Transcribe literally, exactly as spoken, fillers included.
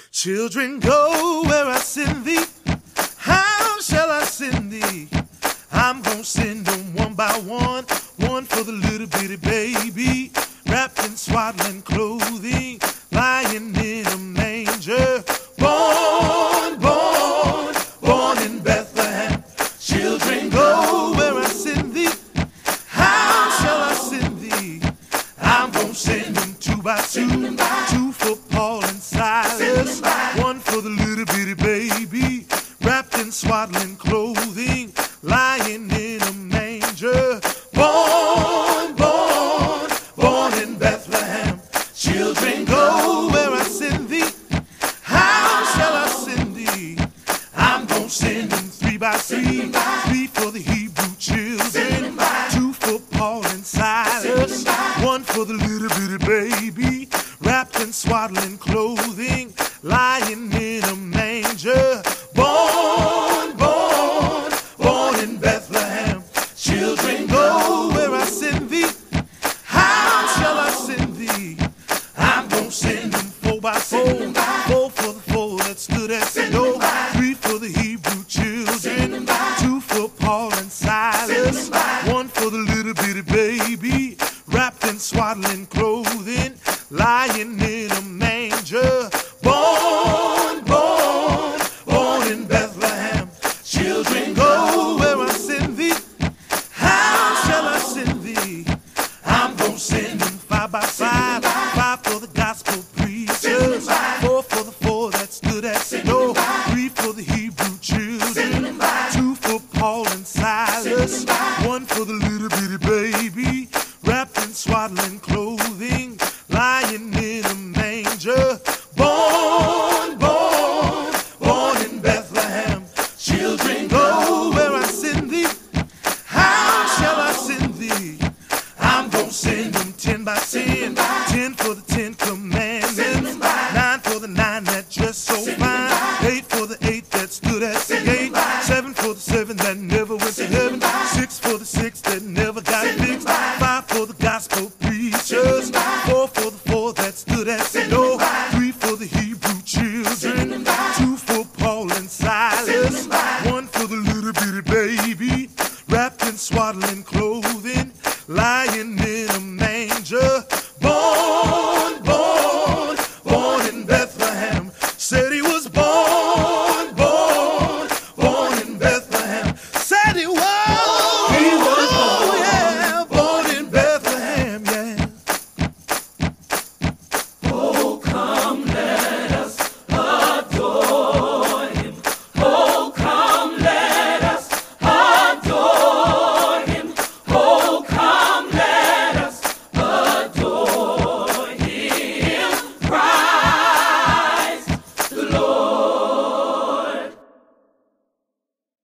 Children, go where I send thee. How shall I send thee? I'm gonna send them one by one. One for the little bitty baby, wrapped in swaddling clothing, lying in a manger. Born, born, born in Bethlehem. Children, go where I send thee. How shall I send thee? I'm gonna send them two by two. Two for Paul and Silas. One for the little bitty baby, wrapped in swaddling clothing, lying in a manger. Born, born, born in Bethlehem. Children, go where I send thee. How shall I send thee? I'm gonna send them three by three. Three for the Hebrew children, two for Paul and Silas, one for the little bitty baby, wrapped in swaddling clothing, lying in a manger. Born, born, born in Bethlehem. Children, go where I send thee. How shall I send thee? I'm gonna send them four by four. Four for the four that stood at the door. Three for the Hebrew children. Two for Paul and Silas. One for the little bitty baby, wrapped in swaddling clothing, lying in a manger. Born, born, born in Bethlehem. Children, go where I send thee. How shall I send thee? I'm gonna send them five by five. Five for the gospel preachers. Four for the four that stood at the door. Three for the Hebrew children. Two for Paul and Silas. One for the little bitty baby, wrapped in swaddling clothing, lying in a manger. Born, born, born in Bethlehem. Children, go where I send thee. How shall I send thee? I'm gonna send them ten by ten. Ten for the Ten Commandments. Nine for the nine that dressed so fine. Eight for the eight that stood at the gate. Seven for the seven that never went to heaven. Six for the six that never got fixed. Five for the gospel preachers. Four for the four that stood at the door.